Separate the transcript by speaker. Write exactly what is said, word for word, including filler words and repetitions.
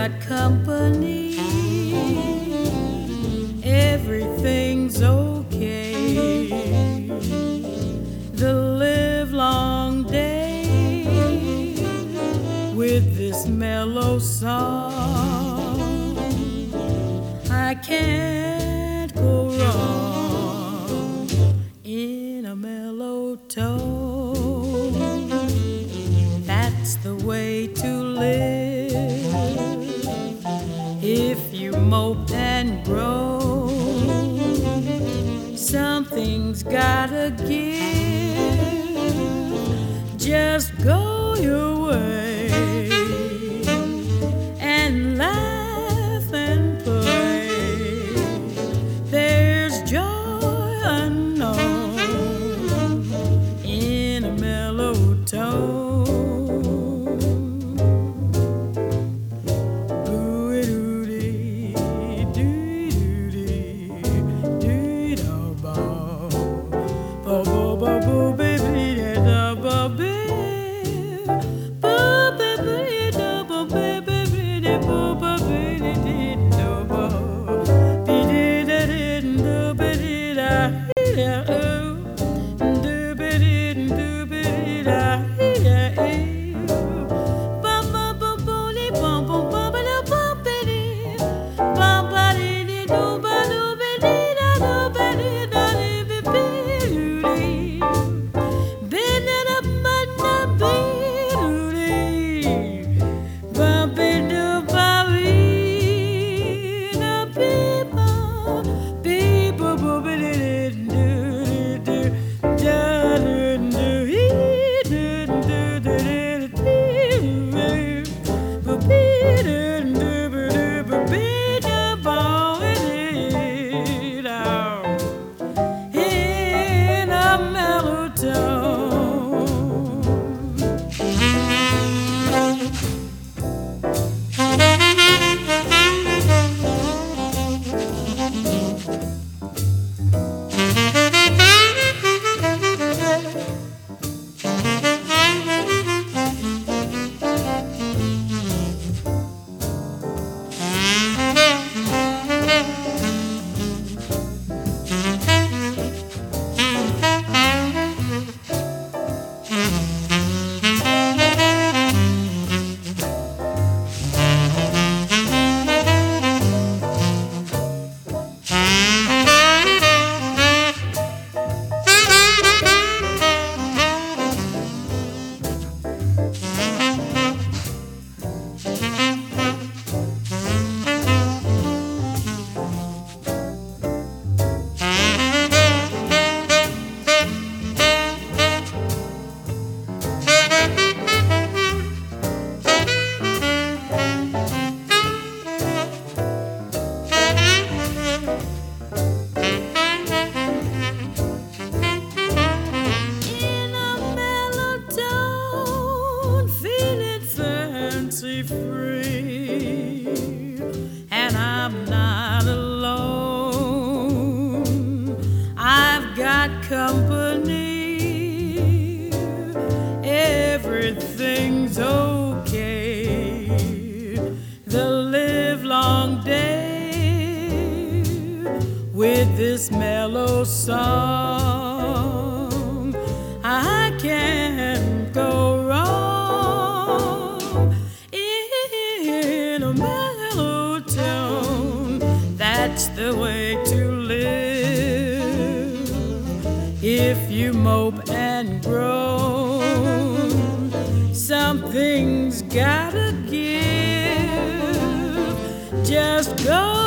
Speaker 1: got company. Everything's okay. The livelong day with this mellow song, I can't go wrong in a mellow tone. That's the way to live. If you mope and grow, something's gotta give. Just go your way and laugh and play. There's joy unknown in a mellow tone. Free, and I'm not alone. I've got company. Everything's okay. The livelong day with this mellow song, I can't go wrong. That's the way to live. If you mope and grow, something's gotta give. Just go